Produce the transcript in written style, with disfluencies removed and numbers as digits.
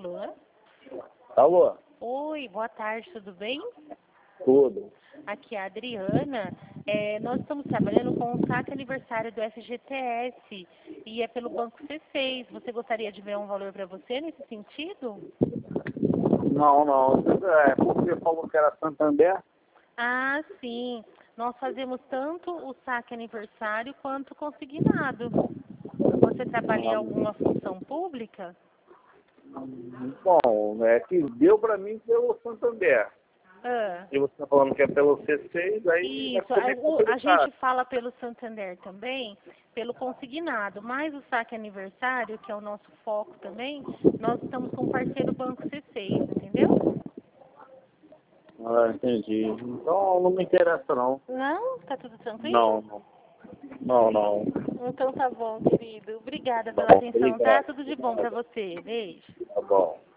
Alô? Alô? Oi, boa tarde, tudo bem? Tudo. Aqui é a Adriana. Nós estamos trabalhando com o saque aniversário do FGTS e é pelo Banco C6. Você gostaria de ver um valor para você nesse sentido? Não. Você falou que era Santander? Ah, sim. Nós fazemos tanto o saque aniversário quanto o consignado. Você trabalha em alguma função pública? Bom, é que deu para mim pelo Santander. Ah. E você está falando que é pelo C6, aí Isso, é a gente complicado. fala pelo Santander também, pelo consignado, mas o saque aniversário, que é o nosso foco também, nós estamos com o parceiro Banco C6, entendeu? Ah, entendi. Então não me interessa não. Não? Tá tudo tranquilo? Não. Então tá bom, querido. Obrigada Tá pela bom, atenção, tá? obrigado. Tudo de bom pra você. Beijo. Tá bom.